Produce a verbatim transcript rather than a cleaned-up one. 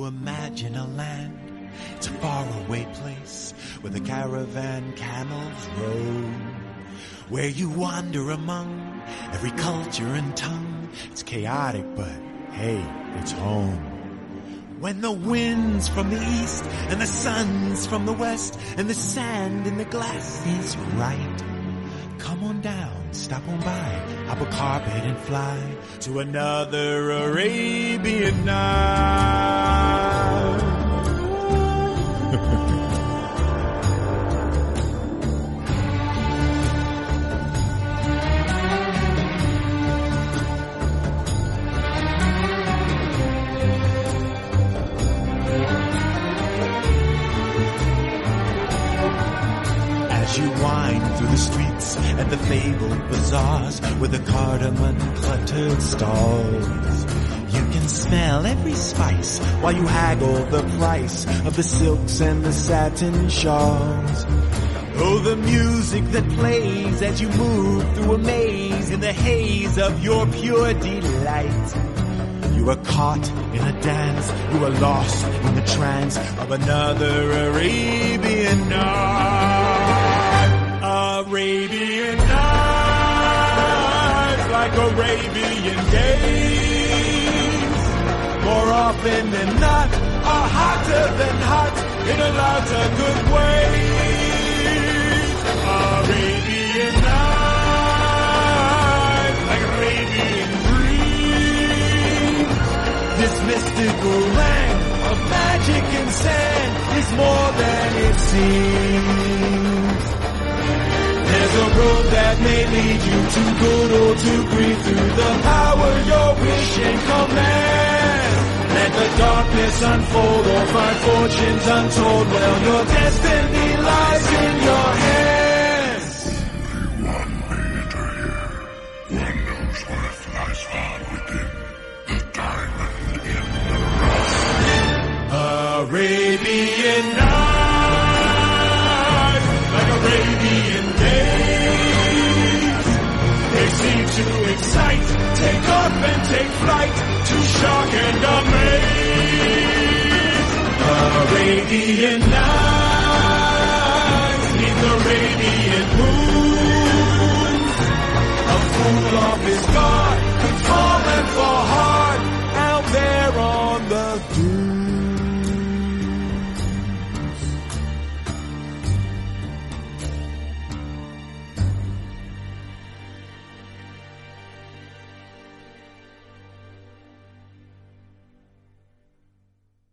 you imagine a land? It's a faraway place where the caravan camels roam, where you wander among every culture and tongue. It's chaotic, but hey, it's home. When the wind's from the east and the sun's from the west and the sand in the glass is right, come on down, stop on by, hop a carpet and fly to another Arabian night. As you wind through the streets and the fabled bazaars with the cardamom cluttered stalls, you can smell every spice while you haggle the price of the silks and the satin shawls. Oh, the music that plays as you move through a maze in the haze of your pure delight. You are caught in a dance, you are lost in the trance of another Arabian night. Arabian nights, like Arabian days, more often than not, are hotter than hot in a lot of good ways. Arabian nights, like Arabian dreams, this mystical land of magic and sand is more than it seems. There's a road that may lead you to good or to grief through the power your wish and command. Let the darkness unfold or find fortunes untold. Well, your destiny lies in your hands. Only one may enter here. One knows worth lies far within. The diamond in the rough. Arabian nights, like Arabian days, they seem to excite, take off and take flight, to shock and amaze. Arabian nights.